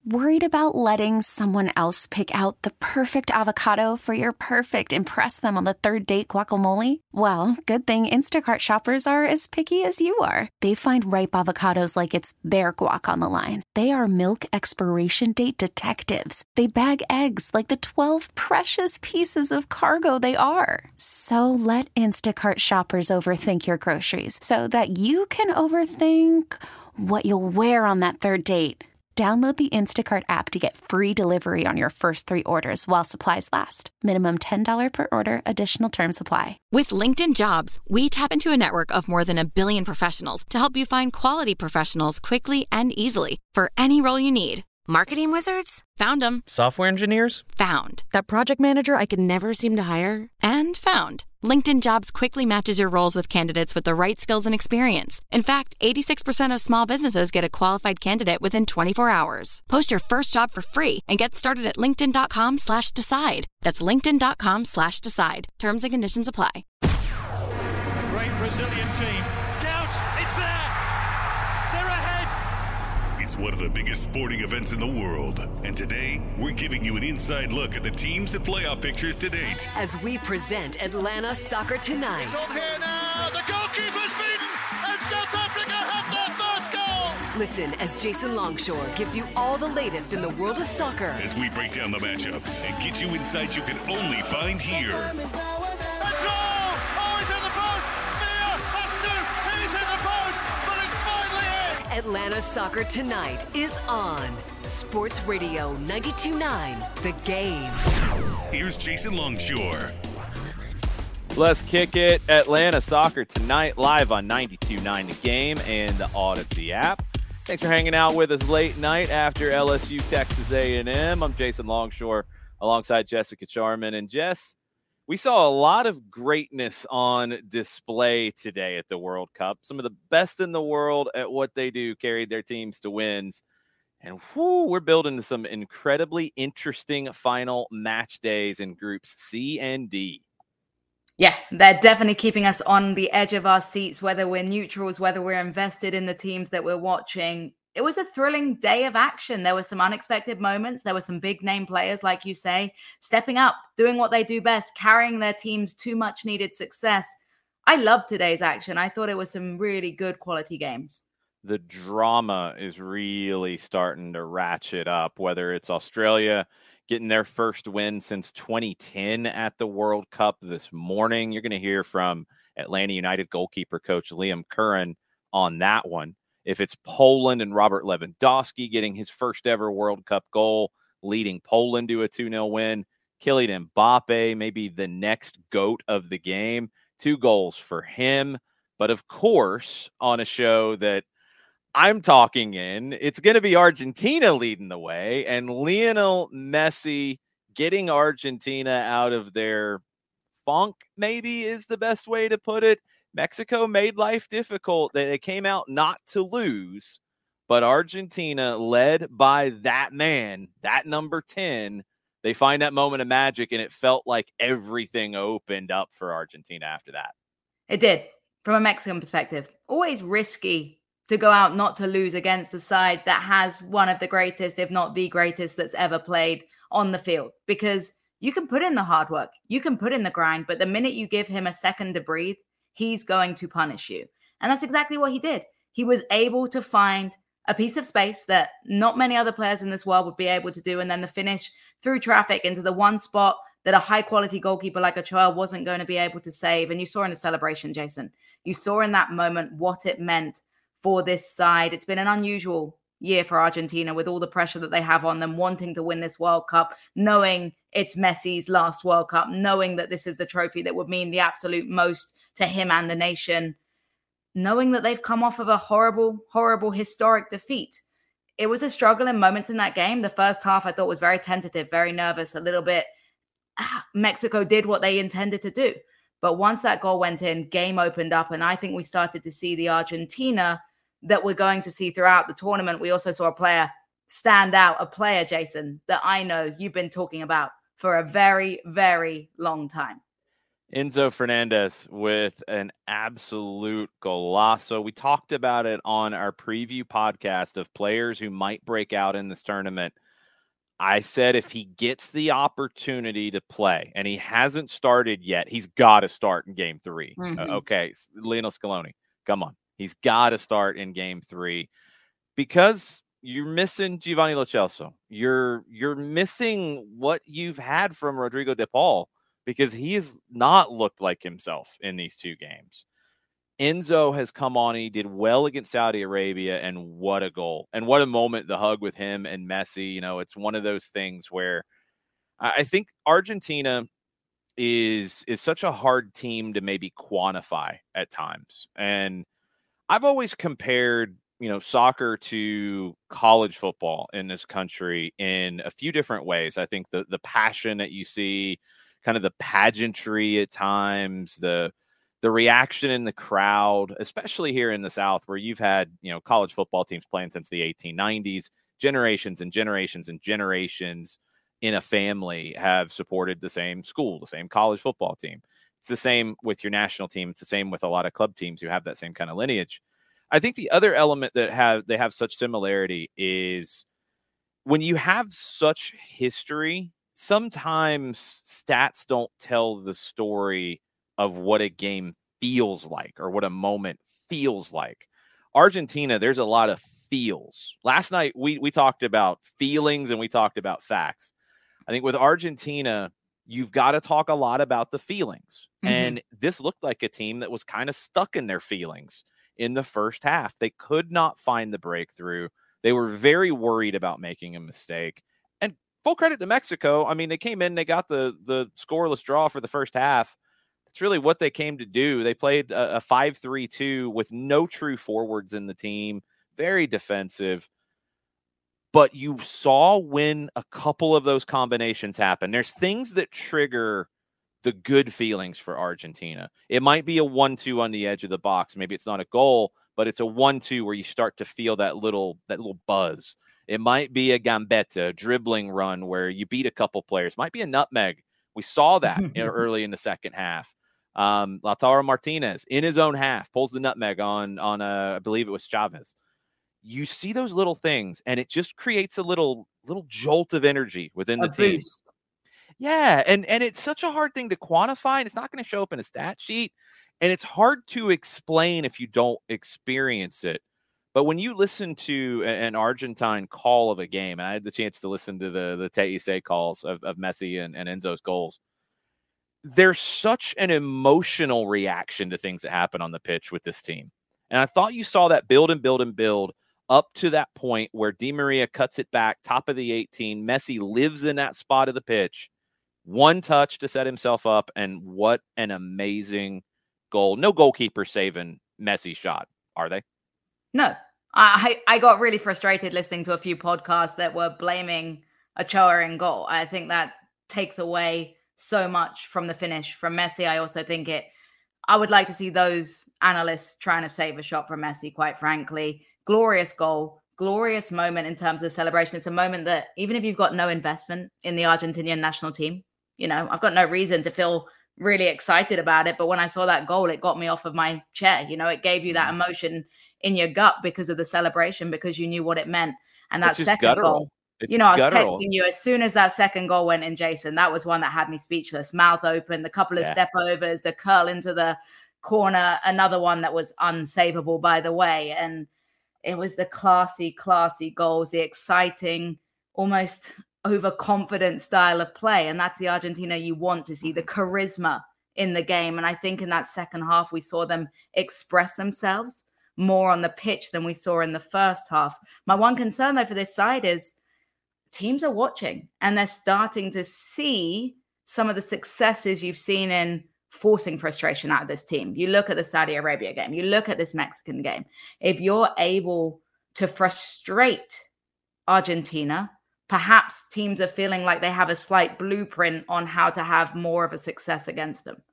Worried about letting someone else pick out the perfect avocado for your perfect impress them on the third date guacamole? Well, good thing Instacart shoppers are as picky as you are. They find ripe avocados like it's their guac on the line. They are milk expiration date detectives. They bag eggs like the 12 precious pieces of cargo they are. So let Instacart shoppers overthink your groceries so that you can overthink what you'll wear on that third date. Download the Instacart app to get free delivery on your first 3 orders while supplies last. Minimum $10 per order. Additional terms apply. With LinkedIn Jobs, we tap into a network of more than 1 billion professionals to help you find quality professionals quickly and easily for any role you need. Marketing wizards? Found them. Software engineers? Found. That project manager I could never seem to hire? And found. LinkedIn Jobs quickly matches your roles with candidates with the right skills and experience. In fact, 86% of small businesses get a qualified candidate within 24 hours. Post your first job for free and get started at linkedin.com/decide. That's linkedin.com/decide. Terms and conditions apply. A great Brazilian team. Count! It's there! They're ahead! It's one of the biggest sporting events in the world. And today, we're giving you an inside look at the teams and playoff pictures to date. As we present Atlanta Soccer Tonight. It's up here now. The goalkeeper's beaten, and South Africa have their first goal. Listen as Jason Longshore gives you all the latest in the world of soccer. As we break down the matchups and get you insights you can only find here. That's all. Oh, he's in the post. Villa has to. He's in the post, but it's finally in. Atlanta Soccer Tonight is on Sports Radio 92.9 The Game. Here's Jason Longshore. Let's kick it. Atlanta Soccer Tonight, live on 92.9 The Game and the Odyssey app. Thanks for hanging out with us late night after LSU Texas A&M. I'm Jason Longshore alongside Jessica Charman. And Jess, we saw a lot of greatness on display today at the World Cup. Some of the best in the world at what they do carried their teams to wins. And we're building some incredibly interesting final match days in groups C and D. Yeah, they're definitely keeping us on the edge of our seats, whether we're neutrals, whether we're invested in the teams that we're watching. It was a thrilling day of action. There were some unexpected moments. There were some big name players, like you say, stepping up, doing what they do best, carrying their teams to much needed success. I loved today's action. I thought it was some really good quality games. The drama is really starting to ratchet up, whether it's Australia getting their first win since 2010 at the World Cup this morning. You're going to hear from Atlanta United goalkeeper coach Liam Curran on that one. If it's Poland and Robert Lewandowski getting his first ever World Cup goal, leading Poland to a 2-0 win. Kylian Mbappe, maybe the next GOAT of the game. 2 goals for him. But of course, on a show that I'm talking in, it's going to be Argentina leading the way, and Lionel Messi getting Argentina out of their funk, maybe is the best way to put it. Mexico made life difficult. They came out not to lose, but Argentina, led by that man, that number 10, they find that moment of magic, and it felt like everything opened up for Argentina after that. It did. From a Mexican perspective, always risky to go out not to lose against a side that has one of the greatest, if not the greatest, that's ever played on the field. Because you can put in the hard work, you can put in the grind, but the minute you give him a second to breathe, he's going to punish you. And that's exactly what he did. He was able to find a piece of space that not many other players in this world would be able to do, and then the finish through traffic into the one spot that a high-quality goalkeeper like Ochoa wasn't going to be able to save. And you saw in the celebration, Jason, you saw in that moment what it meant for this side. It's been an unusual year for Argentina with all the pressure that they have on them, wanting to win this World Cup, knowing it's Messi's last World Cup, knowing that this is the trophy that would mean the absolute most to him and the nation, knowing that they've come off of a horrible, horrible, historic defeat. It was a struggle in moments in that game. The first half I thought was very tentative, very nervous, a little bit. Mexico did what they intended to do. But once that goal went in, game opened up, and I think we started to see the Argentina that we're going to see throughout the tournament. We also saw a player stand out, a player, Jason, that I know you've been talking about for a very, very long time. Enzo Fernandez with an absolute golazo. We talked about it on our preview podcast of players who might break out in this tournament. I said if he gets the opportunity to play, and he hasn't started yet, he's got to start in game 3. Okay, Lionel Scaloni, come on. He's got to start in game 3 because you're missing Giovanni Lo Celso. You're missing what you've had from Rodrigo De Paul, because he has not looked like himself in these 2 games. Enzo has come on and he did well against Saudi Arabia, and what a goal. And what a moment, the hug with him and Messi. You know, it's one of those things where I think Argentina is such a hard team to maybe quantify at times. And I've always compared, soccer to college football in this country in a few different ways. I think the passion that you see, kind of the pageantry at times, the reaction in the crowd, especially here in the South, where you've had, college football teams playing since the 1890s, generations and generations and generations in a family have supported the same school, the same college football team. It's the same with your national team. It's the same with a lot of club teams who have that same kind of lineage. I think the other element that they have such similarity is when you have such history, sometimes stats don't tell the story of what a game feels like or what a moment feels like. Argentina, there's a lot of feels. Last night, we talked about feelings and we talked about facts. I think with Argentina, you've got to talk a lot about the feelings. And this looked like a team that was kind of stuck in their feelings in the first half. They could not find the breakthrough. They were very worried about making a mistake. And full credit to Mexico. I mean, they came in, they got the scoreless draw for the first half. That's really what they came to do. They played a 5-3-2 with no true forwards in the team, very defensive. But you saw when a couple of those combinations happen, there's things that trigger the good feelings for Argentina. It might be a 1-2 on the edge of the box. Maybe it's not a goal, but it's a 1-2 where you start to feel that little buzz. It might be a gambetta, a dribbling run where you beat a couple players. Might be a nutmeg. We saw that early in the second half. Lautaro Martinez in his own half pulls the nutmeg on I believe it was Chavez. You see those little things, and it just creates a little jolt of energy within the team. Boost. Yeah, and it's such a hard thing to quantify, and it's not going to show up in a stat sheet, and it's hard to explain if you don't experience it. But when you listen to an Argentine call of a game, and I had the chance to listen to the TIC calls of Messi and Enzo's goals, there's such an emotional reaction to things that happen on the pitch with this team. And I thought you saw that build and build and build up to that point where Di Maria cuts it back, top of the 18. Messi lives in that spot of the pitch. One touch to set himself up, and what an amazing goal. No goalkeeper saving Messi's shot, are they? No. I got really frustrated listening to a few podcasts that were blaming Ochoa in goal. I think that takes away so much from the finish from Messi. I also think I would like to see those analysts trying to save a shot from Messi, quite frankly. Glorious goal, glorious moment in terms of celebration. It's a moment that even if you've got no investment in the Argentinian national team, I've got no reason to feel really excited about it. But when I saw that goal, it got me off of my chair. It gave you that emotion in your gut because of the celebration, because you knew what it meant. And that second goal, I was texting you as soon as that second goal went in, Jason. That was one that had me speechless, mouth open, the couple of step overs, the curl into the corner, another one that was unsavable, by the way. And it was the classy goals, the exciting, almost overconfident style of play. And that's the Argentina you want to see, the charisma in the game. And I think in that second half, we saw them express themselves more on the pitch than we saw in the first half. My one concern, though, for this side is teams are watching and they're starting to see some of the successes you've seen in forcing frustration out of this team. You look at the Saudi Arabia game, you look at this Mexican game. If you're able to frustrate Argentina, perhaps teams are feeling like they have a slight blueprint on how to have more of a success against them.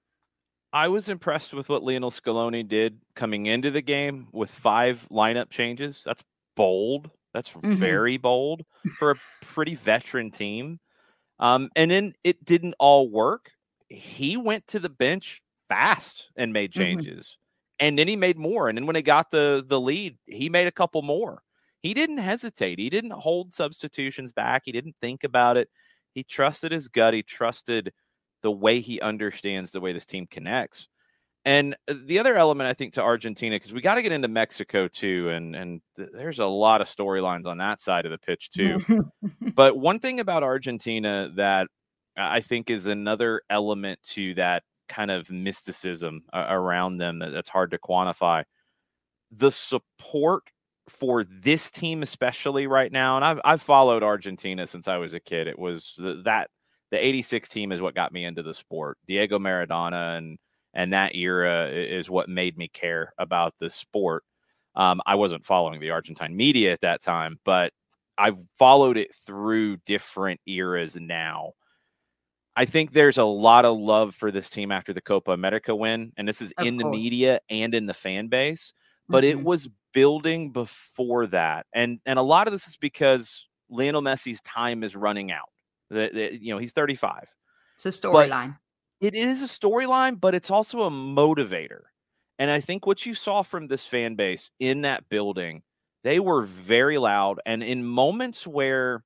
I was impressed with what Lionel Scaloni did coming into the game with 5 lineup changes. That's bold. That's very bold for a pretty veteran team. And then it didn't all work. he went to the bench fast and made changes. And then he made more. And then when he got the lead, he made a couple more. He didn't hesitate. He didn't hold substitutions back. He didn't think about it. He trusted his gut. He trusted the way he understands the way this team connects. And the other element, I think, to Argentina, because we got to get into Mexico too, and there's a lot of storylines on that side of the pitch too. But one thing about Argentina that I think is another element to that kind of mysticism around them that's hard to quantify. The support for this team, especially right now, and I've followed Argentina since I was a kid. It was the 86 team is what got me into the sport. Diego Maradona and that era is what made me care about the sport. I wasn't following the Argentine media at that time, but I've followed it through different eras now. I think there's a lot of love for this team after the Copa America win, and this is in the media and in the fan base, but it was building before that. And a lot of this is because Lionel Messi's time is running out. He's 35. It's a storyline. It is a storyline, but it's also a motivator. And I think what you saw from this fan base in that building, they were very loud. And in moments where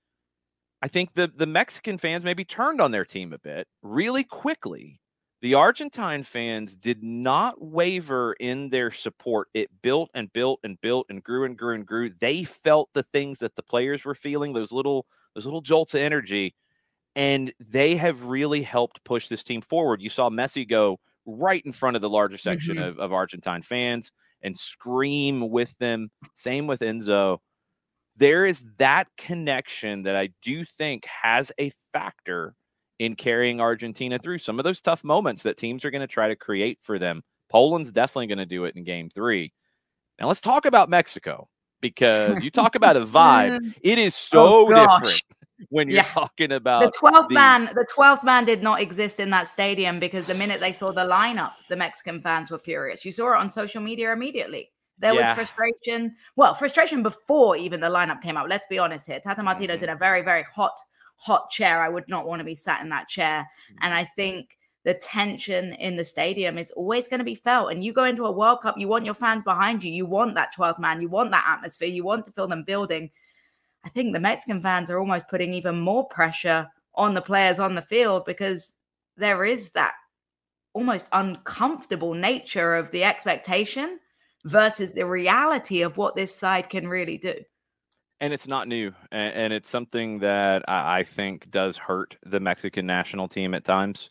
I think the Mexican fans maybe turned on their team a bit really quickly, the Argentine fans did not waver in their support. It built and built and built and grew and grew and grew. They felt the things that the players were feeling, those little jolts of energy, and they have really helped push this team forward. You saw Messi go right in front of the larger section of Argentine fans and scream with them. Same with Enzo. There is that connection that I do think has a factor in carrying Argentina through some of those tough moments that teams are going to try to create for them. Poland's definitely going to do it in Game 3. Now let's talk about Mexico, because you talk about a vibe. It is so different when you're talking about the 12th man. The 12th man did not exist in that stadium, because the minute they saw the lineup, the Mexican fans were furious. You saw it on social media immediately. There was frustration. Well, frustration before even the lineup came out. Let's be honest here. Tata Martino's in a very, very hot chair. I would not want to be sat in that chair. And I think the tension in the stadium is always going to be felt. And you go into a World Cup, you want your fans behind you. You want that 12th man. You want that atmosphere. You want to feel them building. I think the Mexican fans are almost putting even more pressure on the players on the field, because there is that almost uncomfortable nature of the expectation versus the reality of what this side can really do. And it's not new. And it's something that I think does hurt the Mexican national team at times.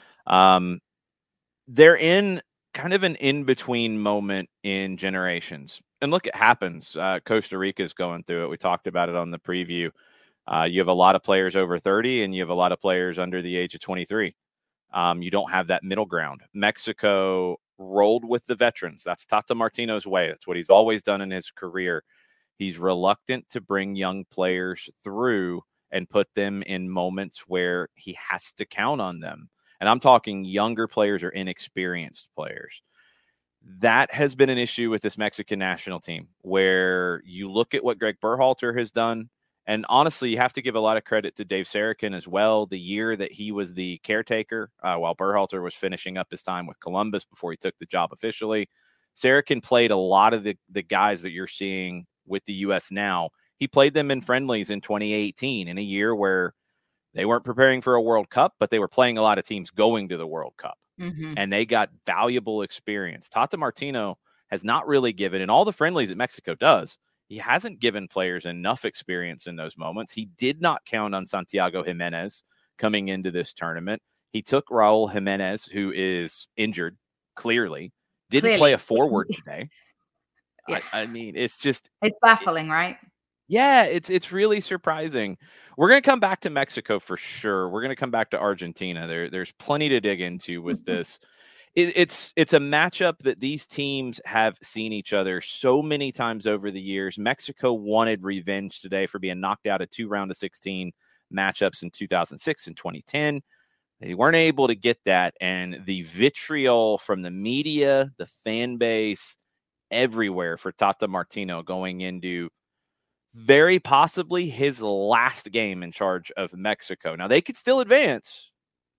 They're in kind of an in-between moment in generations. And look, it happens. Costa Rica is going through it. We talked about it on the preview. You have a lot of players over 30, and you have a lot of players under the age of 23. You don't have that middle ground. Mexico rolled with the veterans. That's Tata Martino's way. That's what he's always done in his career. He's reluctant to bring young players through and put them in moments where he has to count on them. And I'm talking younger players or inexperienced players. That has been an issue with this Mexican national team, where you look at what Greg Berhalter has done. And honestly, you have to give a lot of credit to Dave Sarachan as well. The year that he was the caretaker, while Berhalter was finishing up his time with Columbus before he took the job officially, Sarachan played a lot of the guys that you're seeing with the U.S. now. He played them in friendlies in 2018, in a year where they weren't preparing for a World Cup, but they were playing a lot of teams going to the World Cup. And they got valuable experience. Tata Martino has not really given, in all the friendlies that Mexico does, he hasn't given players enough experience in those moments. He did not count on Santiago Jimenez coming into this tournament. He took Raul Jimenez, who is injured, clearly. Didn't play a forward today. I mean, it's baffling, right? Yeah, it's really surprising. We're going to come back to Mexico for sure. We're going to come back to Argentina. There's plenty to dig into with this. It's a matchup that these teams have seen each other so many times over the years. Mexico wanted revenge today for being knocked out of 2 round of 16 matchups in 2006 and 2010. They weren't able to get that, and the vitriol from the media, the fan base, everywhere for Tata Martino going into very possibly his last game in charge of Mexico. Now, they could still advance,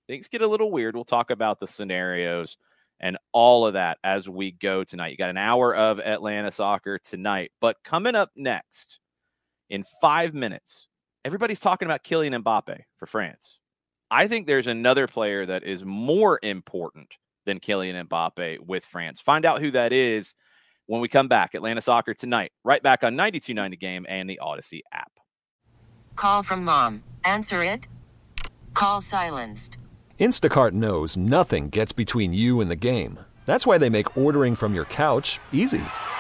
things get a little weird. We'll talk about the scenarios and all of that as we go tonight. You got an hour of Atlanta soccer tonight, but coming up next in 5 minutes, everybody's talking about Kylian Mbappe for France. I think there's another player that is more important than Kylian Mbappe with France. Find out who that is when we come back. Atlanta Soccer tonight, right back on 92.9 The Game and the Odyssey app. Call from mom. Answer it. Call silenced. Instacart knows nothing gets between you and the game. That's why they make ordering from your couch easy.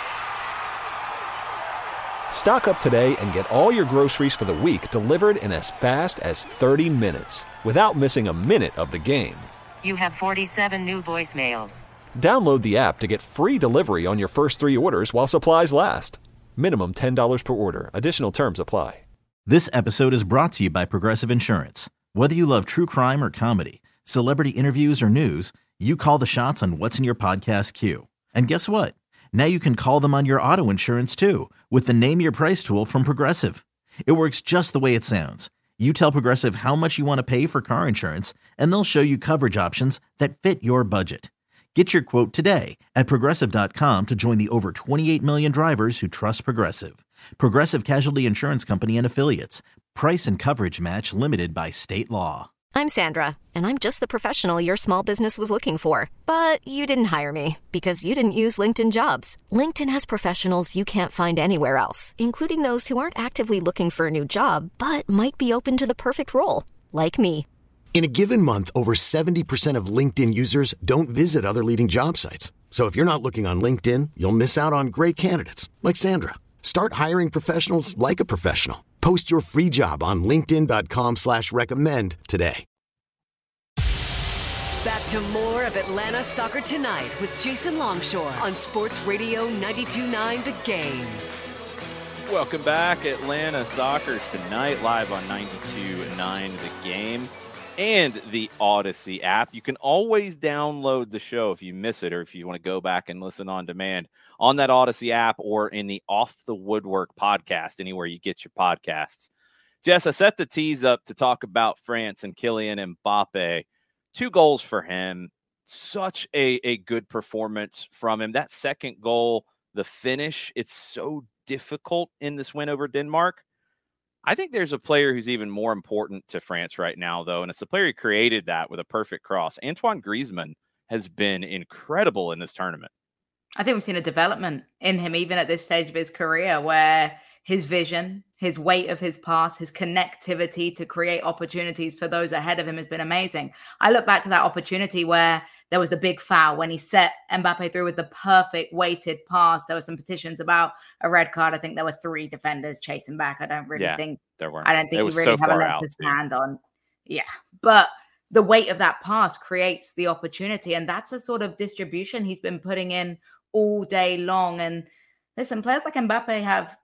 Stock up today and get all your groceries for the week delivered in as fast as 30 minutes without missing a minute of the game. You have 47 new voicemails. Download the app to get free delivery on your first 3 orders while supplies last. Minimum $10 per order. Additional terms apply. This episode is brought to you by Progressive Insurance. Whether you love true crime or comedy, celebrity interviews or news, you call the shots on what's in your podcast queue. And guess what? Now you can call them on your auto insurance too with the Name Your Price tool from Progressive. It works just the way it sounds. You tell Progressive how much you want to pay for car insurance, and they'll show you coverage options that fit your budget. Get your quote today at Progressive.com to join the over 28 million drivers who trust Progressive. Progressive Casualty Insurance Company and Affiliates. Price and coverage match limited by state law. I'm Sandra, and I'm just the professional your small business was looking for. But you didn't hire me because you didn't use LinkedIn Jobs. LinkedIn has professionals you can't find anywhere else, including those who aren't actively looking for a new job, but might be open to the perfect role, like me. In a given month, over 70% of LinkedIn users don't visit other leading job sites. So if you're not looking on LinkedIn, you'll miss out on great candidates like Sandra. Start hiring professionals like a professional. Post your free job on linkedin.com/recommend today. Back to more of Atlanta Soccer Tonight with Jason Longshore on Sports Radio 92.9 The Game. Welcome back. Atlanta Soccer Tonight, live on 92.9 The Game and the Odyssey app. You can always download the show if you miss it or if you want to go back and listen on demand on that Odyssey app or in the Off the Woodwork podcast, anywhere you get your podcasts. Jess, I set the tease up to talk about France and Kylian Mbappe. 2 goals for him. Such a good performance from him. That second goal, the finish, it's so difficult in this win over Denmark. I think there's a player who's even more important to France right now, though, and it's a player who created that with a perfect cross. Antoine Griezmann has been incredible in this tournament. I think we've seen a development in him, even at this stage of his career, where his vision, his weight of his pass, his connectivity to create opportunities for those ahead of him has been amazing. I look back to that opportunity where there was the big foul when he set Mbappe through with the perfect weighted pass. There were some petitions about a red card. I think there were 3 defenders chasing back. I don't think there were. I don't think he really had a leg to stand on. Yeah. But the weight of that pass creates the opportunity. And that's a sort of distribution he's been putting in all day long. And listen, players like Mbappe have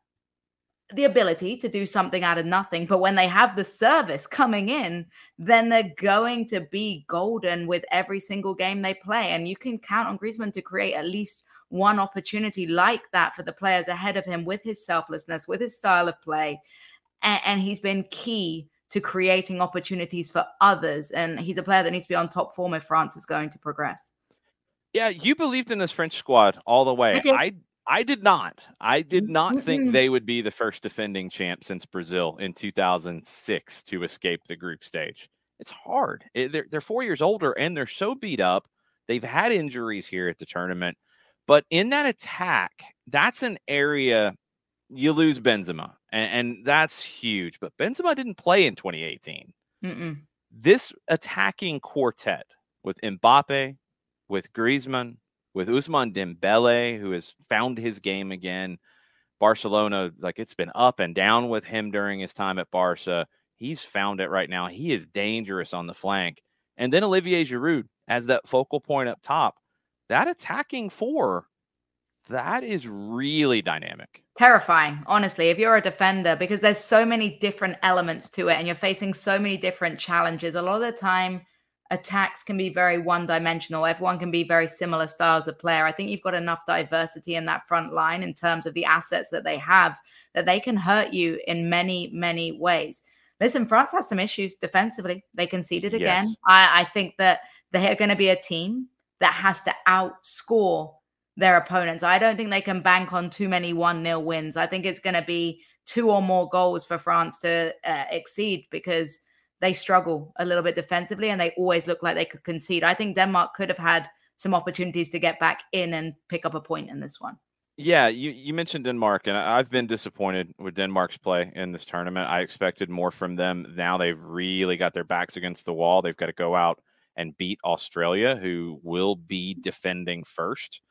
the ability to do something out of nothing, but when they have the service coming in, then they're going to be golden with every single game they play. And you can count on Griezmann to create at least one opportunity like that for the players ahead of him with his selflessness, with his style of play. And he's been key to creating opportunities for others. And he's a player that needs to be on top form if France is going to progress. Yeah, you believed in this French squad all the way. I did not. I did not think they would be the first defending champ since Brazil in 2006 to escape the group stage. It's hard. They're 4 years older and they're so beat up. They've had injuries here at the tournament. But in that attack, that's an area you lose Benzema. And that's huge. But Benzema didn't play in 2018. This attacking quartet with Mbappe, with Griezmann, with Ousmane Dembele, who has found his game again. Barcelona, it's been up and down with him during his time at Barca. He's found it right now. He is dangerous on the flank. And then Olivier Giroud as that focal point up top. That attacking 4, that is really dynamic. Terrifying, honestly, if you're a defender, because there's so many different elements to it and you're facing so many different challenges. A lot of the time, attacks can be very one-dimensional. Everyone can be very similar styles of player. I think you've got enough diversity in that front line in terms of the assets that they have that they can hurt you in many, many ways. Listen, France has some issues defensively. They conceded again. Yes. I think that they are going to be a team that has to outscore their opponents. I don't think they can bank on too many 1-0 wins. I think it's going to be 2 or more goals for France to exceed, because they struggle a little bit defensively and they always look like they could concede. I think Denmark could have had some opportunities to get back in and pick up a point in this one. Yeah, you mentioned Denmark, and I've been disappointed with Denmark's play in this tournament. I expected more from them. Now they've really got their backs against the wall. They've got to go out and beat Australia, who will be defending first.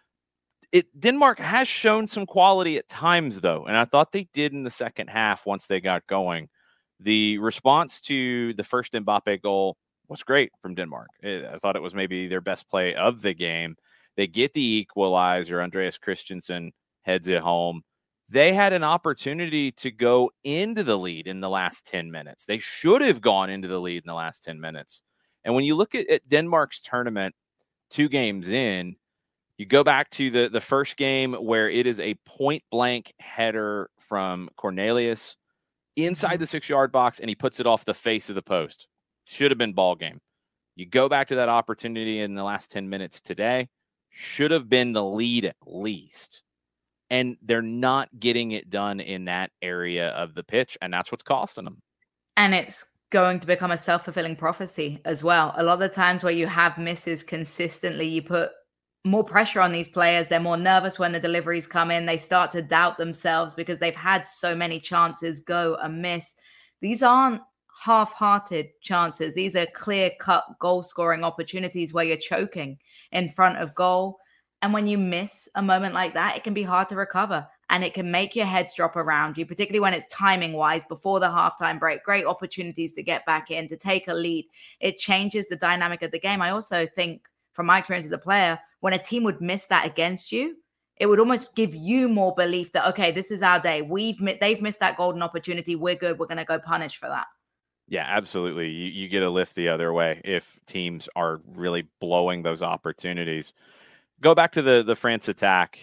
Denmark has shown some quality at times, though, and I thought they did in the second half once they got going. The response to the first Mbappe goal was great from Denmark. I thought it was maybe their best play of the game. They get the equalizer. Andreas Christensen heads it home. They had an opportunity to go into the lead in the last 10 minutes. They should have gone into the lead in the last 10 minutes. And when you look at Denmark's tournament 2 games in, you go back to the first game where it is a point-blank header from Cornelius inside the 6-yard box, and he puts it off the face of the post. Should have been ball game. You go back to that opportunity in the last 10 minutes today, should have been the lead at least. And they're not getting it done in that area of the pitch, and that's what's costing them. And it's going to become a self-fulfilling prophecy as well. A lot of the times where you have misses consistently, you put more pressure on these players. They're more nervous when the deliveries come in. They start to doubt themselves because they've had so many chances go amiss. These aren't half-hearted chances. These are clear-cut goal-scoring opportunities where you're choking in front of goal. And when you miss a moment like that, it can be hard to recover, and it can make your heads drop around you, particularly when it's timing-wise before the halftime break. Great opportunities to get back in, to take a lead. It changes the dynamic of the game. I also think, from my experience as a player, when a team would miss that against you, it would almost give you more belief that, okay, this is our day. They've missed that golden opportunity. We're good. We're going to go punish for that. Yeah, absolutely. You get a lift the other way if teams are really blowing those opportunities. Go back to the France attack.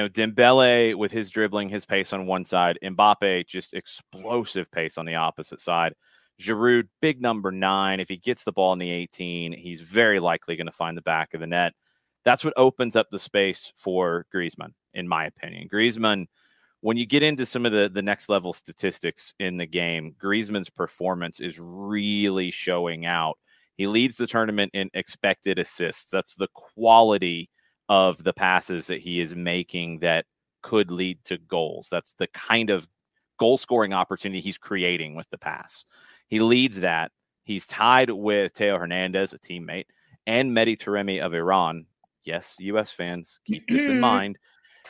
Dembele with his dribbling, his pace on one side. Mbappe, just explosive pace on the opposite side. Giroud, big number 9. If he gets the ball in the 18, he's very likely going to find the back of the net. That's what opens up the space for Griezmann, in my opinion. Griezmann, when you get into some of the next level statistics in the game, Griezmann's performance is really showing out. He leads the tournament in expected assists. That's the quality of the passes that he is making that could lead to goals. That's the kind of goal-scoring opportunity he's creating with the pass. He leads that. He's tied with Theo Hernandez, a teammate, and Mehdi Taremi of Iran. Yes, U.S. fans, keep this in mind.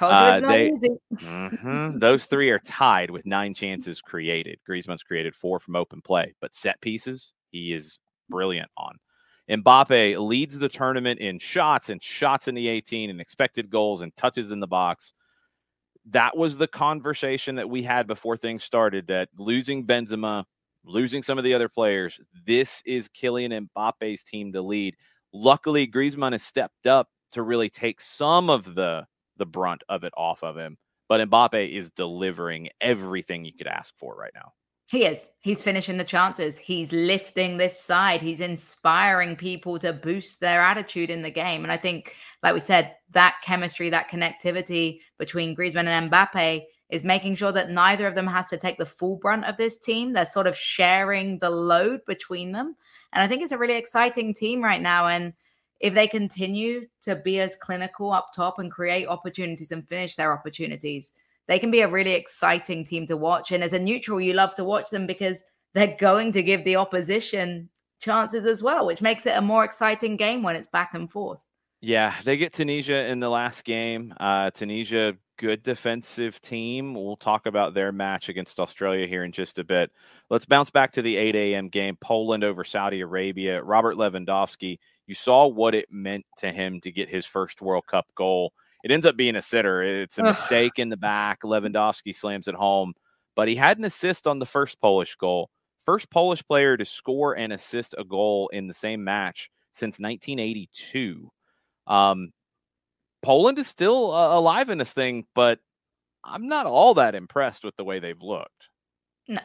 Those 3 are tied with 9 chances created. Griezmann's created 4 from open play, but set pieces, he is brilliant on. Mbappe leads the tournament in shots and shots in the 18 and expected goals and touches in the box. That was the conversation that we had before things started, that losing Benzema, losing some of the other players, this is Kylian Mbappe's team to lead. Luckily, Griezmann has stepped up to really take some of the brunt of it off of him. But Mbappe is delivering everything you could ask for right now. He is. He's finishing the chances. He's lifting this side. He's inspiring people to boost their attitude in the game. And I think, like we said, that chemistry, that connectivity between Griezmann and Mbappe is making sure that neither of them has to take the full brunt of this team. They're sort of sharing the load between them. And I think it's a really exciting team right now. And if they continue to be as clinical up top and create opportunities and finish their opportunities, they can be a really exciting team to watch. And as a neutral, you love to watch them because they're going to give the opposition chances as well, which makes it a more exciting game when it's back and forth. Yeah, they get Tunisia in the last game. Tunisia, good defensive team. We'll talk about their match against Australia here in just a bit. Let's bounce back to the 8 a.m. game, Poland over Saudi Arabia. Robert Lewandowski, you saw what it meant to him to get his first World Cup goal. It ends up being a sitter. It's a mistake in the back. Lewandowski slams it home, but he had an assist on the first Polish goal. First Polish player to score and assist a goal in the same match since 1982. Poland is still alive in this thing, but I'm not all that impressed with the way they've looked. No,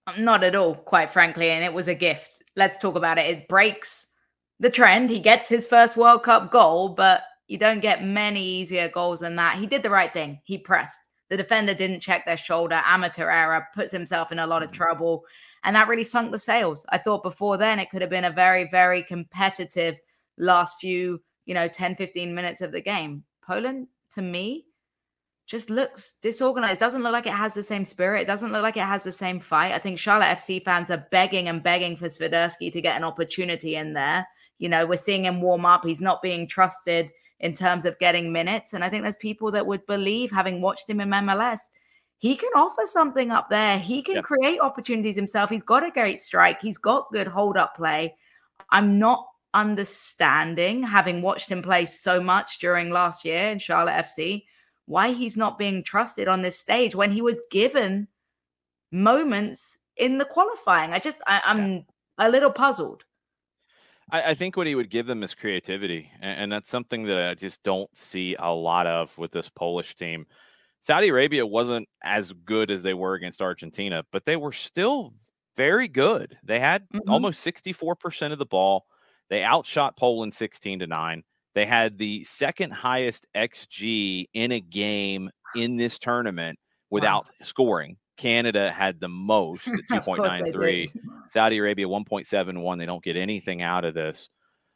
Not at all, quite frankly. And it was a gift. Let's talk about it. It breaks the trend. He gets his first World Cup goal, but you don't get many easier goals than that. He did the right thing. He pressed. The defender didn't check their shoulder. Amateur error, puts himself in a lot of trouble. And that really sunk the sails. I thought before then it could have been a very, very competitive last few, 10, 15 minutes of the game. Poland, to me, just looks disorganized. It doesn't look like it has the same spirit. It doesn't look like it has the same fight. I think Charlotte FC fans are begging and begging for Swiderski to get an opportunity in there. We're seeing him warm up. He's not being trusted in terms of getting minutes. And I think there's people that would believe, having watched him in MLS, he can offer something up there. He can create opportunities himself. He's got a great strike. He's got good hold-up play. I'm not understanding, having watched him play so much during last year in Charlotte FC, why he's not being trusted on this stage when he was given moments in the qualifying. I'm a little puzzled. I think what he would give them is creativity. And that's something that I just don't see a lot of with this Polish team. Saudi Arabia wasn't as good as they were against Argentina, but they were still very good. They had almost 64% of the ball. They outshot Poland 16-9. They had the second highest XG in a game in this tournament without scoring. Canada had the most at 2.93. Saudi Arabia 1.71. They don't get anything out of this.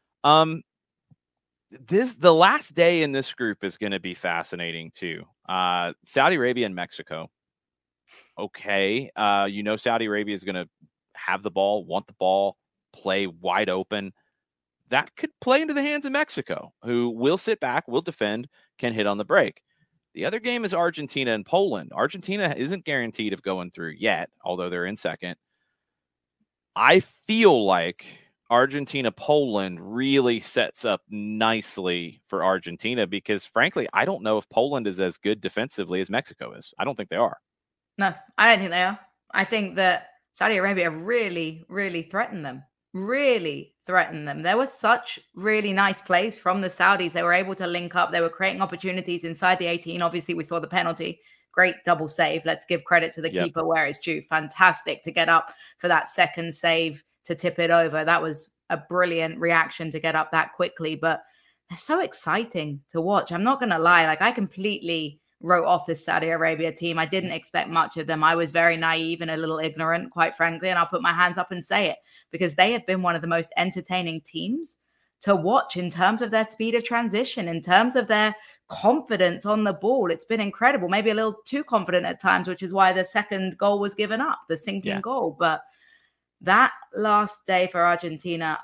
The last day in this group is going to be fascinating too. Saudi Arabia and Mexico. Okay. Saudi Arabia is going to have the ball, want the ball, play wide open. That could play into the hands of Mexico, who will sit back, will defend, can hit on the break. The other game is Argentina and Poland. Argentina isn't guaranteed of going through yet, although they're in second. I feel like Argentina-Poland really sets up nicely for Argentina because, frankly, I don't know if Poland is as good defensively as Mexico is. I don't think they are. No, I don't think they are. I think that Saudi Arabia really, really threatened them. There was such really nice plays from the Saudis. They were able to link up. They were creating opportunities inside the 18. Obviously, we saw the penalty. Great double save. Let's give credit to the keeper where it's due. Fantastic to get up for that second save to tip it over. That was a brilliant reaction to get up that quickly. But they're so exciting to watch. I'm not going to lie. I completely wrote off this Saudi Arabia team. I didn't expect much of them. I was very naive and a little ignorant, quite frankly, and I'll put my hands up and say it because they have been one of the most entertaining teams to watch in terms of their speed of transition, in terms of their confidence on the ball. It's been incredible, maybe a little too confident at times, which is why the second goal was given up, the sinking goal. But that last day for Argentina,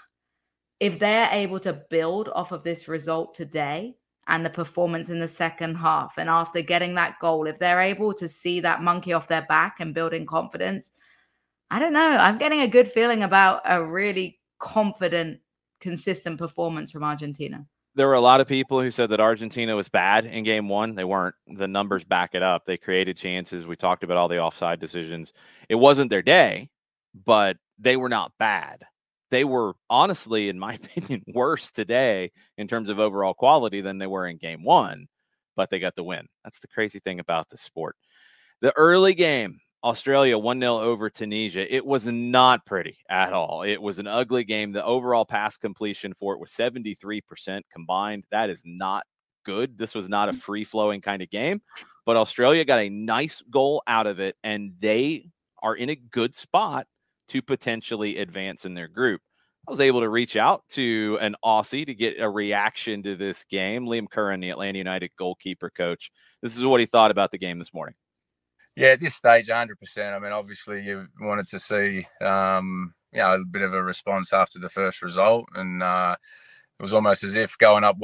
if they're able to build off of this result today, and the performance in the second half, and after getting that goal, if they're able to see that monkey off their back and building confidence, I don't know. I'm getting a good feeling about a really confident, consistent performance from Argentina. There were a lot of people who said that Argentina was bad in game one. They weren't. The numbers back it up. They created chances. We talked about all the offside decisions. It wasn't their day, but they were not bad. They were honestly, in my opinion, worse today in terms of overall quality than they were in game one, but they got the win. That's the crazy thing about the sport. The early game, Australia 1-0 over Tunisia. It was not pretty at all. It was an ugly game. The overall pass completion for it was 73% combined. That is not good. This was not a free-flowing kind of game, but Australia got a nice goal out of it, and they are in a good spot to potentially advance in their group. I was able to reach out to an Aussie to get a reaction to this game. Liam Curran, the Atlanta United goalkeeper coach. This is what he thought about the game this morning. Yeah, at this stage, 100%. I mean, obviously you wanted to see, a bit of a response after the first result. And it was almost as if going up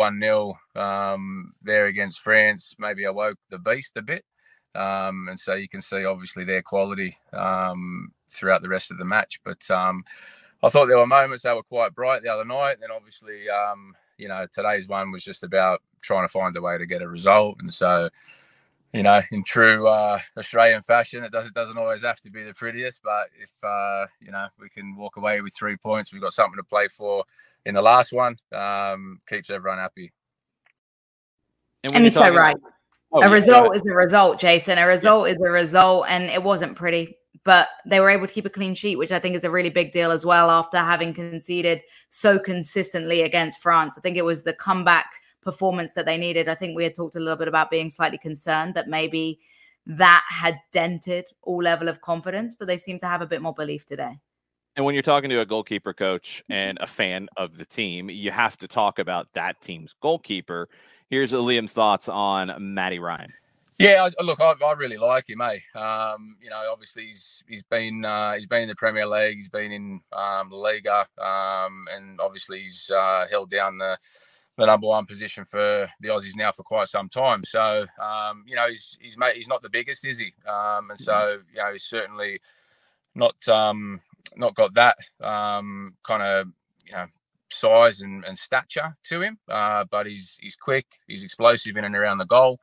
1-0 there against France maybe awoke the beast a bit. And so you can see, obviously, their quality throughout the rest of the match. But I thought there were moments that were quite bright the other night. And then, obviously, today's one was just about trying to find a way to get a result. And so, in true Australian fashion, it doesn't always have to be the prettiest. But if, we can walk away with 3 points, we've got something to play for in the last one, keeps everyone happy. And you're so right. A result is a result, Jason. A result is a result, and it wasn't pretty. but they were able to keep a clean sheet, which I think is a really big deal as well after having conceded so consistently against France. I think it was the comeback performance that they needed. I think we had talked a little bit about being slightly concerned that maybe that had dented all level of confidence, but they seem to have a bit more belief today. And when you're talking to a goalkeeper coach and a fan of the team, you have to talk about that team's goalkeeper. Here's Liam's thoughts on Matty Ryan. Yeah, look, I really like him, eh? Obviously he's been in the Premier League, he's been in La Liga, and obviously he's held down the number one position for the Aussies now for quite some time. So he's not the biggest, is he? And so he's certainly not got that kind of size and stature to him, but he's quick, he's explosive in and around the goal,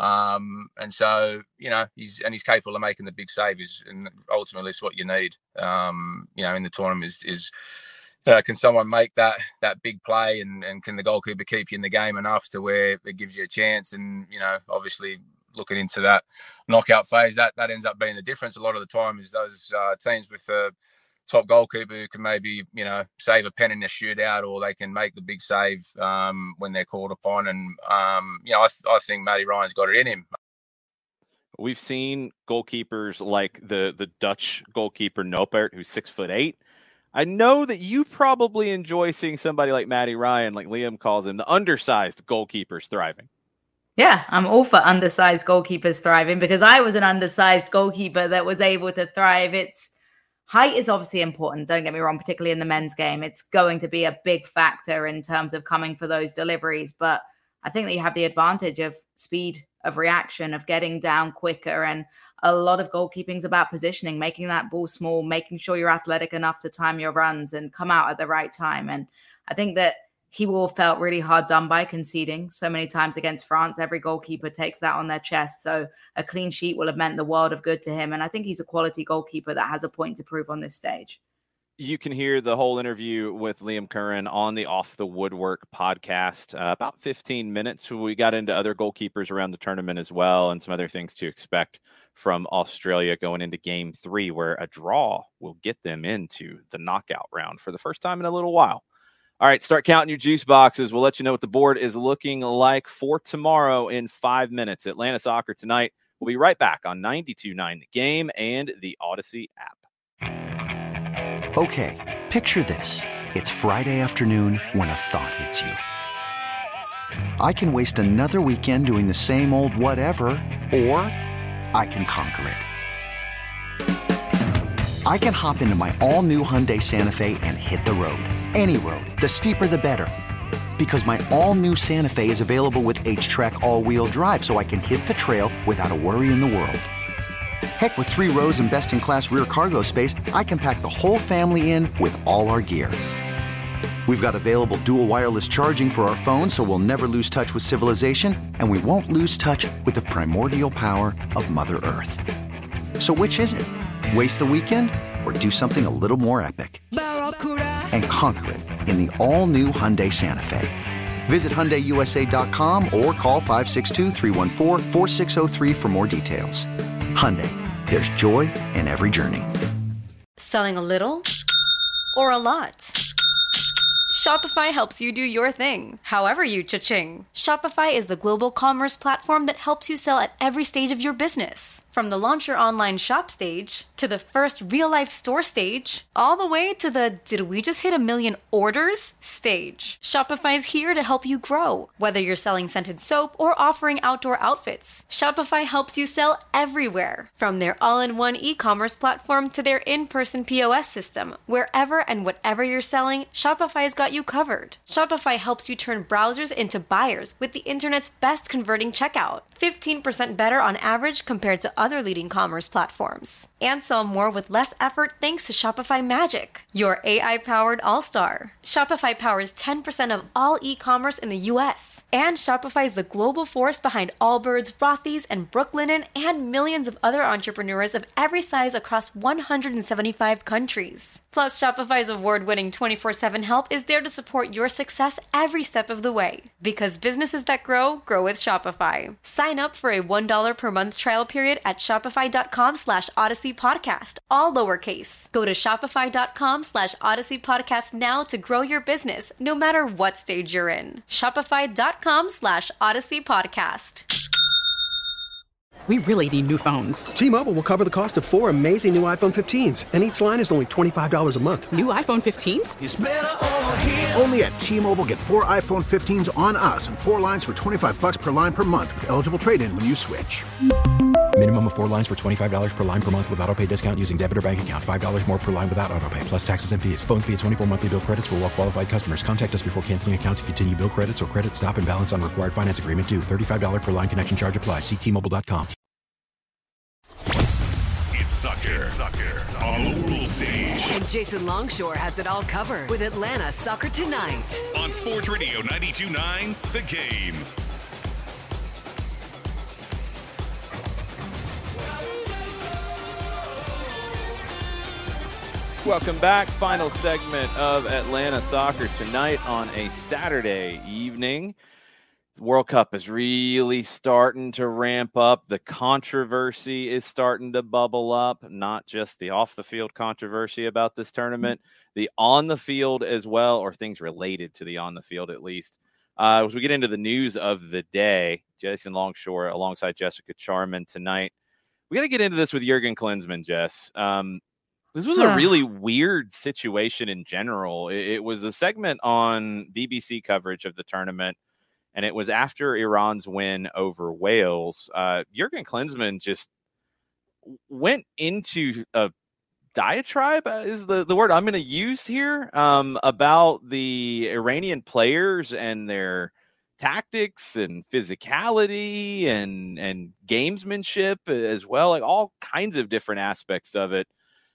and so he's capable of making the big saves, and ultimately it's what you need in the tournament is can someone make that big play, and can the goalkeeper keep you in the game enough to where it gives you a chance? And obviously looking into that knockout phase, that ends up being the difference a lot of the time, is those teams with the top goalkeeper who can maybe save a pen in a shootout, or they can make the big save when they're called upon. And I think Matty Ryan's got it in him. We've seen goalkeepers like the Dutch goalkeeper Noppert, who's 6'8". I know that you probably enjoy seeing somebody like Matty Ryan, like Liam calls him, the undersized goalkeepers thriving. Yeah, I'm all for undersized goalkeepers thriving, because I was an undersized goalkeeper that was able to thrive. Height is obviously important, don't get me wrong, particularly in the men's game. It's going to be a big factor in terms of coming for those deliveries. But I think that you have the advantage of speed of reaction, of getting down quicker. And a lot of goalkeeping is about positioning, making that ball small, making sure you're athletic enough to time your runs and come out at the right time. And I think that he will have felt really hard done by conceding so many times against France. Every goalkeeper takes that on their chest. So a clean sheet will have meant the world of good to him. And I think he's a quality goalkeeper that has a point to prove on this stage. You can hear the whole interview with Liam Curran on the Off the Woodwork podcast, about 15 minutes. We got into other goalkeepers around the tournament as well, and some other things to expect from Australia going into Game 3, where a draw will get them into the knockout round for the first time in a little while. All right, start counting your juice boxes. We'll let you know what the board is looking like for tomorrow in 5 minutes. Atlanta Soccer Tonight. We'll be right back on 92.9 The Game and the Odyssey app. Okay, picture this. It's Friday afternoon when a thought hits you. I can waste another weekend doing the same old whatever, or I can conquer it. I can hop into my all-new Hyundai Santa Fe and hit the road. Any road. The steeper, the better. Because my all-new Santa Fe is available with H-Track all-wheel drive, so I can hit the trail without a worry in the world. Heck, with 3 rows and best-in-class rear cargo space, I can pack the whole family in with all our gear. We've got available dual wireless charging for our phones, so we'll never lose touch with civilization, and we won't lose touch with the primordial power of Mother Earth. So which is it? Waste the weekend or do something a little more epic? And conquer it in the all-new Hyundai Santa Fe. Visit HyundaiUSA.com or call 562-314-4603 for more details. Hyundai, there's joy in every journey. Selling a little or a lot? Shopify helps you do your thing, however you cha-ching. Shopify is the global commerce platform that helps you sell at every stage of your business. From the launch your online shop stage, to the first real-life store stage, all the way to the did we just hit 1 million orders stage. Shopify's here to help you grow. Whether you're selling scented soap or offering outdoor outfits, Shopify helps you sell everywhere. From their all-in-one e-commerce platform to their in-person POS system, wherever and whatever you're selling, Shopify's got you covered. Shopify helps you turn browsers into buyers with the internet's best converting checkout. 15% better on average compared to other leading commerce platforms. And sell more with less effort thanks to Shopify Magic, your AI-powered all-star. Shopify powers 10% of all e-commerce in the U.S. And Shopify is the global force behind Allbirds, Rothy's, and Brooklinen, and millions of other entrepreneurs of every size across 175 countries. Plus, Shopify's award-winning 24/7 help is there there to support your success every step of the way. Because businesses that grow, grow with Shopify. Sign up for a $1 per month trial period at shopify.com/Odyssey Podcast, all lowercase. Go to shopify.com/Odyssey Podcast now to grow your business, no matter what stage you're in. Shopify.com/Odyssey Podcast. We really need new phones. T-Mobile will cover the cost of 4 amazing new iPhone 15s, and each line is only $25 a month. New iPhone 15s? It's better over here. Only at T-Mobile, get 4 iPhone 15s on us and 4 lines for $25 per line per month with eligible trade-in when you switch. Minimum of 4 lines for $25 per line per month with autopay discount using debit or bank account. $5 more per line without autopay, plus taxes and fees. Phone fee at 24 monthly bill credits for well-qualified customers. Contact us before canceling account to continue bill credits or credit stop and balance on required finance agreement due. $35 per line connection charge applies. See T-Mobile.com. It's soccer on the world stage. And Jason Longshore has it all covered with Atlanta Soccer Tonight. On Sports Radio 92.9, The Game. Welcome back. Final segment of Atlanta Soccer Tonight on a Saturday evening. The World Cup is really starting to ramp up. The controversy is starting to bubble up, not just the off-the-field controversy about this tournament, the on-the-field as well, or things related to the on-the-field at least. As we get into the news of the day, Jason Longshore alongside Jessica Charman tonight. We got to get into this with Jurgen Klinsmann, Jess. This was a really weird situation in general. It was a segment on BBC coverage of the tournament, and it was after Iran's win over Wales. Jurgen Klinsmann just went into a diatribe, is the word I'm going to use here, about the Iranian players and their tactics and physicality and gamesmanship as well, like all kinds of different aspects of it,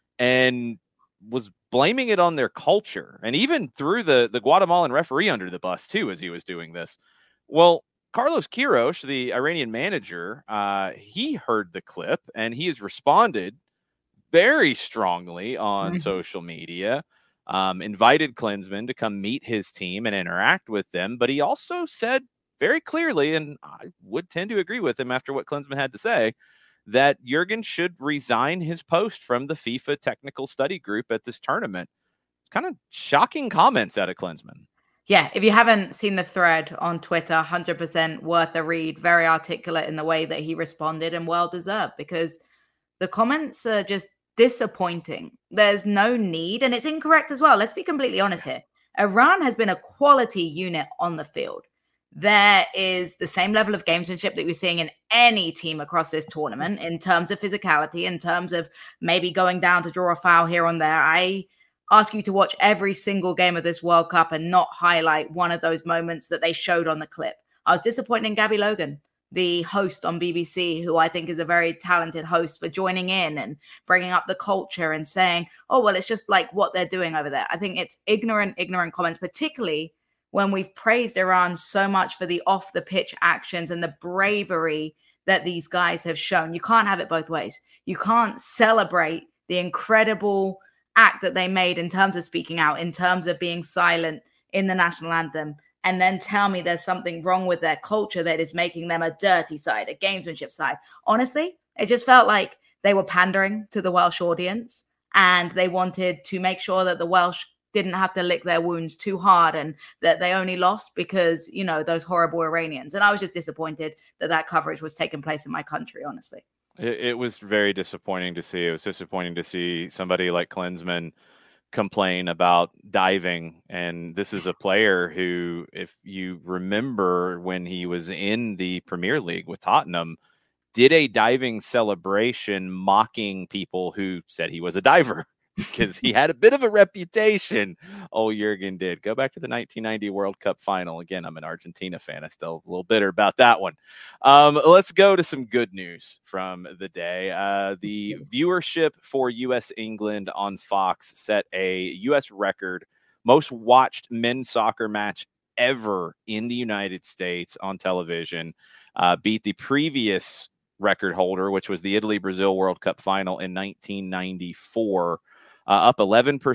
and was blaming it on their culture, and even threw the Guatemalan referee under the bus too as he was doing this. Well, Carlos Queiroz, the Iranian manager, he heard the clip and he has responded very strongly on social media, invited Klinsmann to come meet his team and interact with them. But he also said very clearly, and I would tend to agree with him after what Klinsmann had to say, that Jurgen should resign his post from the FIFA technical study group at this tournament. Kind of shocking comments out of Klinsmann. Yeah, if you haven't seen the thread on Twitter, 100% worth a read. Very articulate in the way that he responded, and well-deserved, because the comments are just disappointing. There's no need, and it's incorrect as well. Let's be completely honest here. Iran has been a quality unit on the field. There is the same level of gamesmanship that we're seeing in any team across this tournament in terms of physicality, in terms of maybe going down to draw a foul here and there. I ask you to watch every single game of this World Cup and not highlight one of those moments that they showed on the clip. I was disappointed in Gabby Logan, the host on BBC, who I think is a very talented host, for joining in and bringing up the culture and saying, oh, well, it's just like what they're doing over there. I think it's ignorant comments, particularly when we've praised Iran so much for the off-the-pitch actions and the bravery that these guys have shown. You can't have it both ways. You can't celebrate the incredible act that they made in terms of speaking out, in terms of being silent in the national anthem, and then tell me there's something wrong with their culture that is making them a dirty side, a gamesmanship side. Honestly, it just felt like they were pandering to the Welsh audience, and they wanted to make sure that the Welsh didn't have to lick their wounds too hard, and that they only lost because, you know, those horrible Iranians. And I was just disappointed that coverage was taking place in my country, honestly. It was very disappointing to see. It was disappointing to see somebody like Klinsmann complain about diving. And this is a player who, if you remember when he was in the Premier League with Tottenham, did a diving celebration mocking people who said he was a diver. Because he had a bit of a reputation. Oh, Jurgen did. Go back to the 1990 World Cup final. Again, I'm an Argentina fan. I'm still a little bitter about that one. Let's go to some good news from the day. The viewership for U.S.-England on Fox set a U.S. record most watched men's soccer match ever in the United States on television. Beat the previous record holder, which was the Italy-Brazil World Cup final in 1994. Up 11%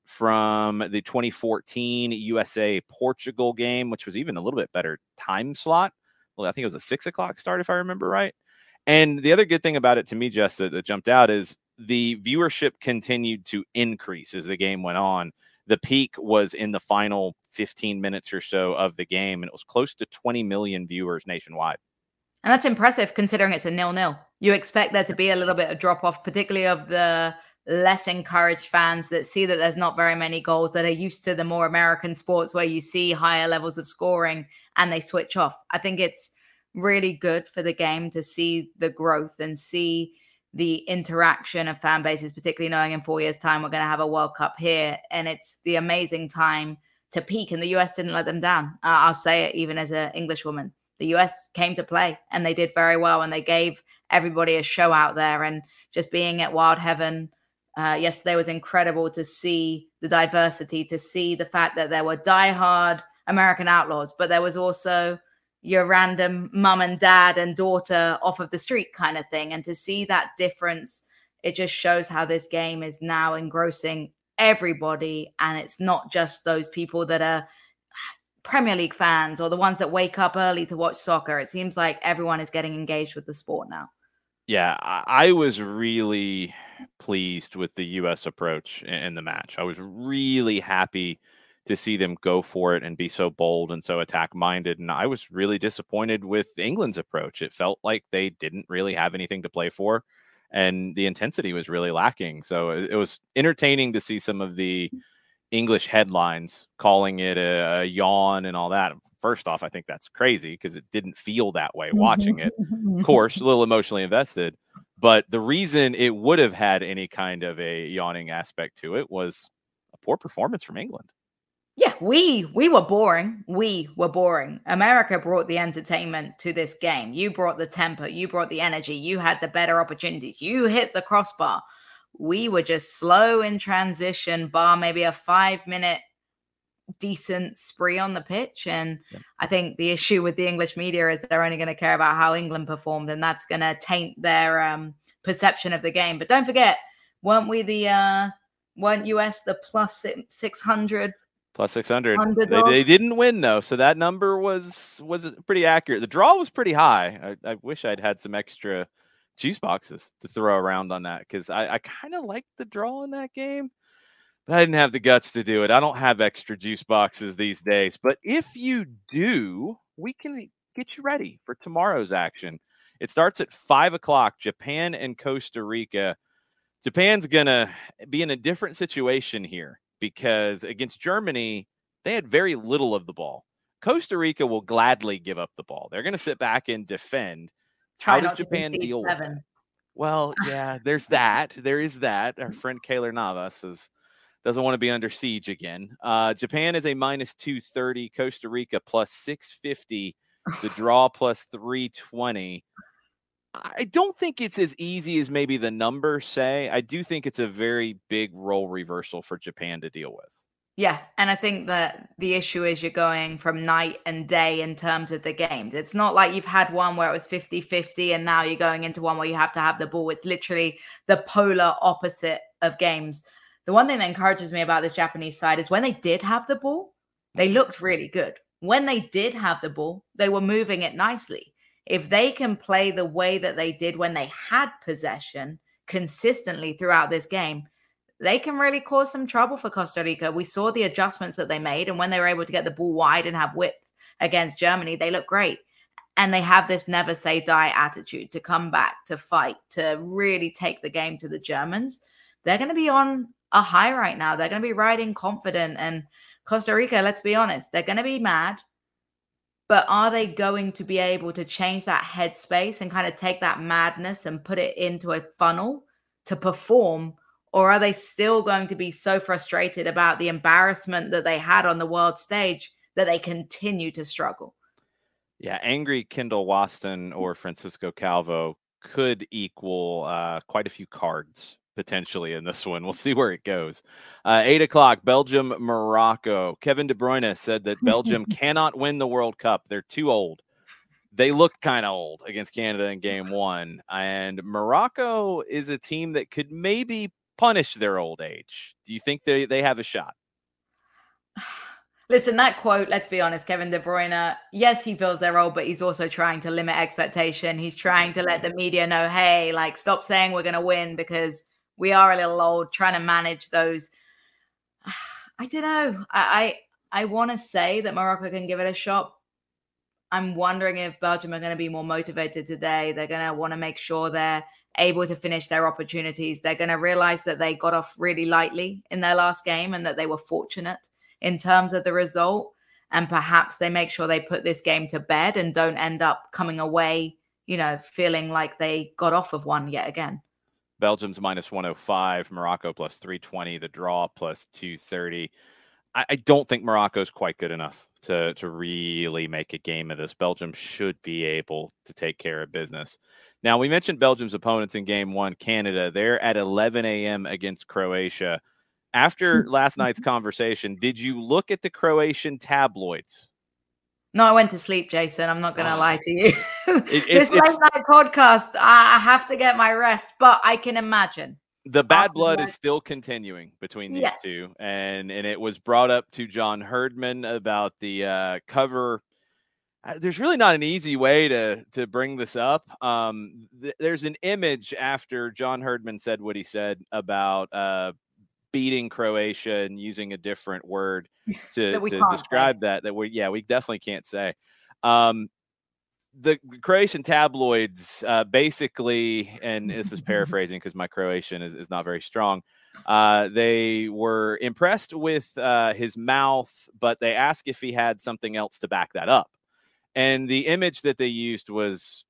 from the 2014 USA-Portugal game, which was even a little bit better time slot. Well, I think it was a 6 o'clock start, if I remember right. And the other good thing about it to me, Jess, that jumped out is the viewership continued to increase as the game went on. The peak was in the final 15 minutes or so of the game, and it was close to 20 million viewers nationwide. And that's impressive considering it's a 0-0. You expect there to be a little bit of drop-off, particularly of the less encouraged fans that see that there's not very many goals, that are used to the more American sports where you see higher levels of scoring and they switch off. I think it's really good for the game to see the growth and see the interaction of fan bases, particularly knowing in 4 years' time we're going to have a World Cup here. And it's the amazing time to peak. And the US didn't let them down. I'll say it even as an English woman. The US came to play and they did very well. And they gave everybody a show out there. And just being at Wild Heaven yesterday was incredible to see the diversity, to see the fact that there were diehard American outlaws, but there was also your random mum and dad and daughter off of the street kind of thing. And to see that difference, it just shows how this game is now engrossing everybody. And it's not just those people that are Premier League fans or the ones that wake up early to watch soccer. It seems like everyone is getting engaged with the sport now. Yeah, I was really pleased with the U.S. approach in the match. I was really happy to see them go for it and be so bold and so attack-minded. And I was really disappointed with England's approach. It felt like they didn't really have anything to play for, and the intensity was really lacking. So it was entertaining to see some of the English headlines calling it a yawn and all that. First off, I think that's crazy because it didn't feel that way watching it. Of course, a little emotionally invested. But the reason it would have had any kind of a yawning aspect to it was a poor performance from England. Yeah, we were boring. We were boring. America brought the entertainment to this game. You brought the tempo. You brought the energy. You had the better opportunities. You hit the crossbar. We were just slow in transition, bar maybe a 5-minute decent spree on the pitch. And I think the issue with the English media is they're only going to care about how England performed, and that's going to taint their perception of the game. But don't forget, weren't US the plus 600? Plus 600. They didn't win, though. So that number was pretty accurate. The draw was pretty high. I wish I'd had some extra juice boxes to throw around on that, because I kind of liked the draw in that game. But I didn't have the guts to do it. I don't have extra juice boxes these days. But if you do, we can get you ready for tomorrow's action. It starts at 5 o'clock, Japan and Costa Rica. Japan's going to be in a different situation here, because against Germany, they had very little of the ball. Costa Rica will gladly give up the ball. They're going to sit back and defend. How does Japan deal with it? Well, yeah, there's that. There is that. Our friend Keylor Navas doesn't want to be under siege again. Japan is a minus 230. Costa Rica plus 650. The draw plus 320. I don't think it's as easy as maybe the numbers say. I do think it's a very big role reversal for Japan to deal with. Yeah, and I think that the issue is you're going from night and day in terms of the games. It's not like you've had one where it was 50-50 and now you're going into one where you have to have the ball. It's literally the polar opposite of games. The one thing that encourages me about this Japanese side is when they did have the ball, they looked really good. When they did have the ball, they were moving it nicely. If they can play the way that they did when they had possession consistently throughout this game, they can really cause some trouble for Costa Rica. We saw the adjustments that they made, and when they were able to get the ball wide and have width against Germany, they look great. And they have this never say die attitude to come back, to fight, to really take the game to the Germans. They're going to be on a high right now. They're going to be riding confident. And Costa Rica, let's be honest, they're going to be mad. But are they going to be able to change that headspace and kind of take that madness and put it into a funnel to perform? Or are they still going to be so frustrated about the embarrassment that they had on the world stage that they continue to struggle? Yeah, angry Kendall Waston or Francisco Calvo could equal quite a few cards potentially in this one. We'll see where it goes. 8 o'clock, Belgium, Morocco. Kevin De Bruyne said that Belgium cannot win the World Cup. They're too old. They looked kind of old against Canada in game one. And Morocco is a team that could maybe punish their old age? Do you think they have a shot? Listen, that quote, let's be honest, Kevin De Bruyne, yes, he feels they're old, but he's also trying to limit expectation. He's trying to let the media know, hey, like, stop saying we're going to win because we are a little old, trying to manage those. I don't know. I want to say that Morocco can give it a shot. I'm wondering if Belgium are going to be more motivated today. They're going to want to make sure they're able to finish their opportunities. They're going to realize that they got off really lightly in their last game and that they were fortunate in terms of the result. And perhaps they make sure they put this game to bed and don't end up coming away, feeling like they got off of one yet again. Belgium's minus 105, Morocco plus 320, the draw plus 230. I don't think Morocco's quite good enough to really make a game of this. Belgium should be able to take care of business. Now, we mentioned Belgium's opponents in game one, Canada. They're at 11 a.m. against Croatia. After last night's conversation, did you look at the Croatian tabloids? No, I went to sleep, Jason. I'm not going to lie to you. This late night podcast, I have to get my rest, but I can imagine. The bad blood is still continuing between these two. And it was brought up to John Herdman about the cover. There's really not an easy way to bring this up. There's an image after John Herdman said what he said about beating Croatia and using a different word to describe that we definitely can't say. The Croatian tabloids basically, and this is paraphrasing because my Croatian is not very strong, they were impressed with his mouth, but they asked if he had something else to back that up. And the image that they used was,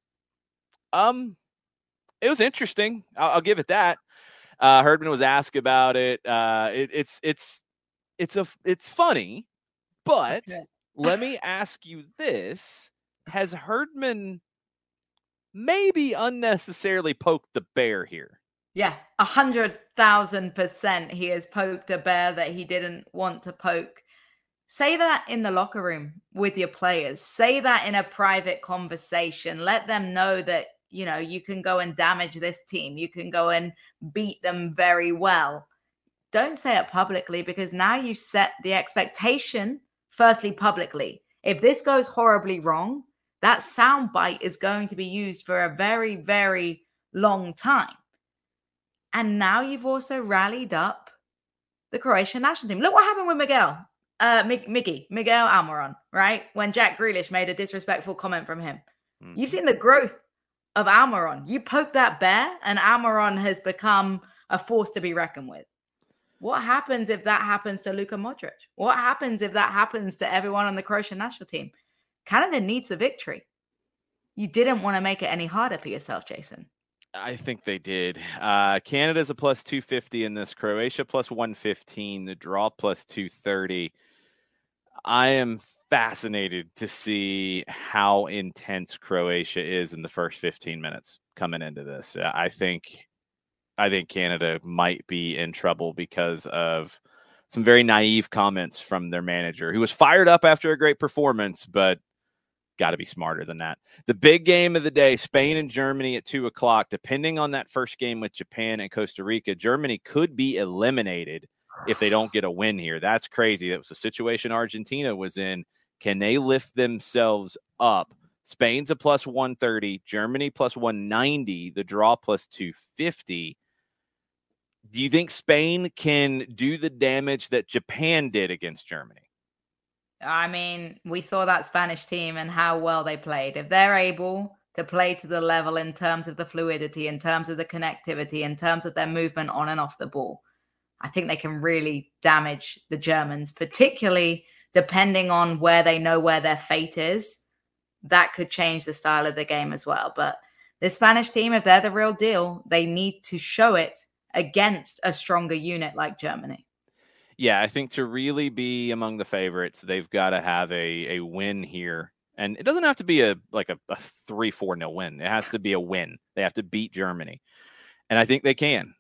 it was interesting. I'll give it that. Herdman was asked about it. It's funny, but let me ask you this. Has Herdman maybe unnecessarily poked the bear here? Yeah, 100,000% he has poked a bear that he didn't want to poke. Say that in the locker room with your players. Say that in a private conversation. Let them know that, you can go and damage this team. You can go and beat them very well. Don't say it publicly because now you set the expectation, firstly, publicly. If this goes horribly wrong, that soundbite is going to be used for a very, very long time. And now you've also rallied up the Croatian national team. Look what happened with Miguel Almiron, right? When Jack Grealish made a disrespectful comment from him. Mm-hmm. You've seen the growth of Almiron. You poke that bear and Almiron has become a force to be reckoned with. What happens if that happens to Luka Modric? What happens if that happens to everyone on the Croatian national team? Canada needs a victory. You didn't want to make it any harder for yourself, Jason. I think they did. Canada's a plus 250 in this. Croatia plus 115. The draw plus 230. I am fascinated to see how intense Croatia is in the first 15 minutes coming into this. I think Canada might be in trouble because of some very naive comments from their manager, who was fired up after a great performance, but got to be smarter than that. The big game of the day, Spain and Germany at 2:00. Depending on that first game with Japan and Costa Rica, Germany could be eliminated if they don't get a win here. That's crazy. That was the situation Argentina was in. Can they lift themselves up? Spain's a plus 130, Germany plus 190, the draw plus 250. Do you think Spain can do the damage that Japan did against Germany? I mean, we saw that Spanish team and how well they played. If they're able to play to the level in terms of the fluidity, in terms of the connectivity, in terms of their movement on and off the ball, I think they can really damage the Germans, particularly depending on where they know where their fate is. That could change the style of the game as well. But the Spanish team, if they're the real deal, they need to show it against a stronger unit like Germany. Yeah, I think to really be among the favorites, they've got to have a win here. And it doesn't have to be a 3-4-0 win. It has to be a win. They have to beat Germany. And I think they can.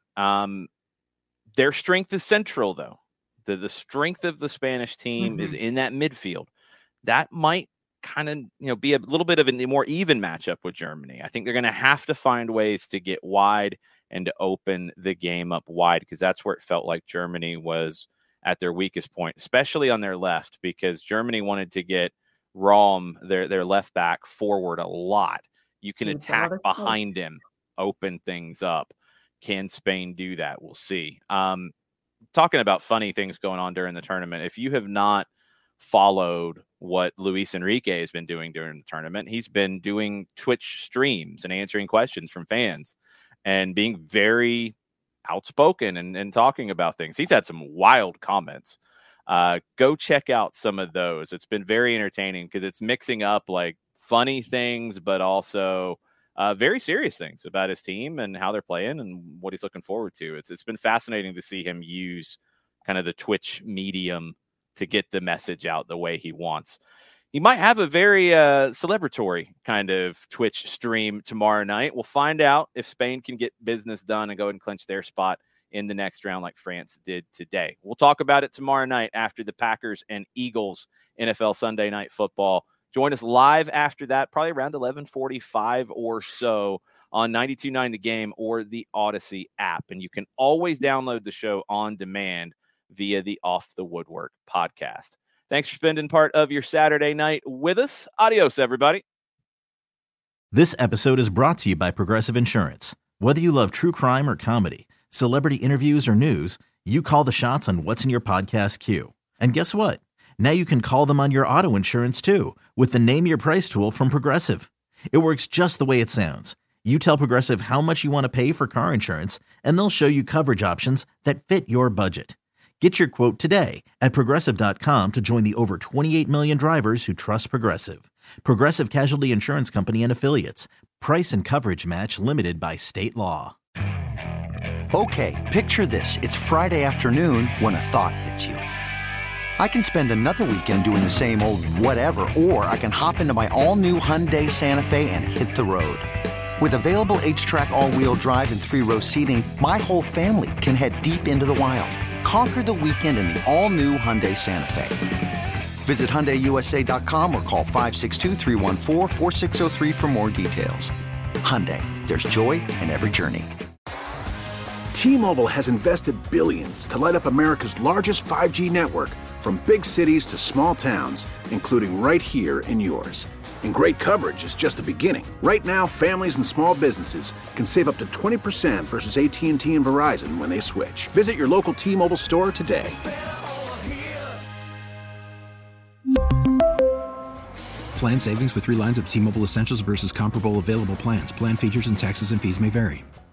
Their strength is central, though. The strength of the Spanish team is in that midfield. That might kind of be a little bit of a more even matchup with Germany. I think they're going to have to find ways to get wide, and to open the game up wide, because that's where it felt like Germany was at their weakest point, especially on their left, because Germany wanted to get Raum, their left back, forward a lot. You can attack behind him, open things up. Can Spain do that? We'll see. Talking about funny things going on during the tournament, if you have not followed what Luis Enrique has been doing during the tournament, he's been doing Twitch streams and answering questions from fans and being very outspoken and talking about things. He's had some wild comments. Go check out some of those. It's been very entertaining because it's mixing up like funny things, but also very serious things about his team and how they're playing and what he's looking forward to. It's been fascinating to see him use kind of the Twitch medium to get the message out the way he wants. He might have a very celebratory kind of Twitch stream tomorrow night. We'll find out if Spain can get business done and go and clinch their spot in the next round like France did today. We'll talk about it tomorrow night after the Packers and Eagles NFL Sunday Night Football. Join us live after that, probably around 11:45 or so on 92.9 The Game or the Odyssey app. And you can always download the show on demand via the Off the Woodwork podcast. Thanks for spending part of your Saturday night with us. Adios, everybody. This episode is brought to you by Progressive Insurance. Whether you love true crime or comedy, celebrity interviews or news, you call the shots on what's in your podcast queue. And guess what? Now you can call them on your auto insurance too with the Name Your Price tool from Progressive. It works just the way it sounds. You tell Progressive how much you want to pay for car insurance, and they'll show you coverage options that fit your budget. Get your quote today at Progressive.com to join the over 28 million drivers who trust Progressive. Progressive Casualty Insurance Company and Affiliates. Price and coverage match limited by state law. Okay, picture this. It's Friday afternoon when a thought hits you. I can spend another weekend doing the same old whatever, or I can hop into my all-new Hyundai Santa Fe and hit the road. With available H-Track all-wheel drive and 3-row seating, my whole family can head deep into the wild. Conquer the weekend in the all-new Hyundai Santa Fe. Visit HyundaiUSA.com or call 562-314-4603 for more details. Hyundai, there's joy in every journey. T-Mobile has invested billions to light up America's largest 5G network, from big cities to small towns, including right here in yours. And great coverage is just the beginning. Right now, families and small businesses can save up to 20% versus AT&T and Verizon when they switch. Visit your local T-Mobile store today. Plan savings with 3 lines of T-Mobile Essentials versus comparable available plans. Plan features and taxes and fees may vary.